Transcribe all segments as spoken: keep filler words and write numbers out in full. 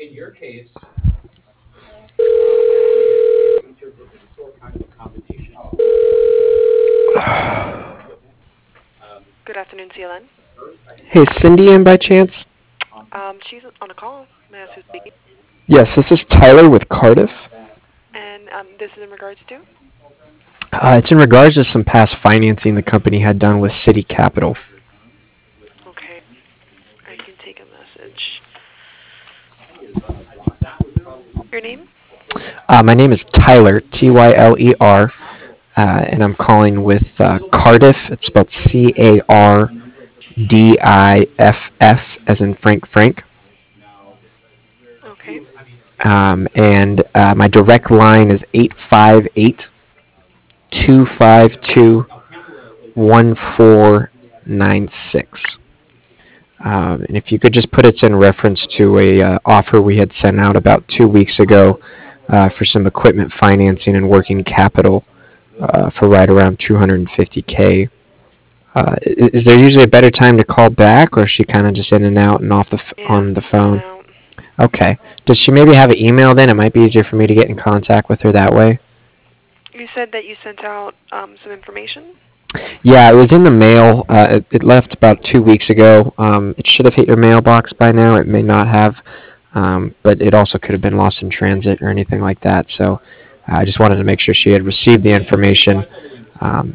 Good afternoon, C L N. Hey, is Cindy in by chance? Um, she's on a call. May I ask who's speaking? Yes, this is Tyler with Cardiff. And um, this is in regards to? Uh, it's in regards to some past financing the company had done with City Capital. Okay, I can take a message. Your name? Uh, my name is Tyler, T Y L E R, uh, and I'm calling with uh, Cardiff. It's spelled C A R D I F F, as in Frank Frank. Okay. Um, and uh, my direct line is eight five eight, two five two, one four nine six. Um, and if you could just put it in reference to a uh, offer we had sent out about two weeks ago uh, for some equipment financing and working capital uh, for right around two hundred fifty k. Uh, is there usually a better time to call back, or is she kind of just in and out and off the f- Yeah, on the in and phone? out. Okay. Does she maybe have an email then? It might be easier for me to get in contact with her that way. You said that you sent out um, some information? Yeah, it was in the mail. Uh, it, it left about two weeks ago. Um, it should have hit your mailbox by now. It may not have, um, but it also could have been lost in transit or anything like that. So uh, I just wanted to make sure she had received the information. Um,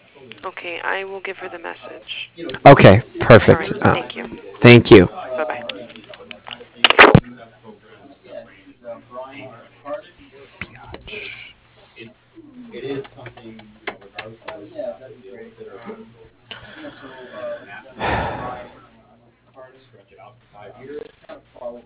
Okay, I will give her the message. okay, All perfect. right, Uh, thank you. thank you. Bye-bye.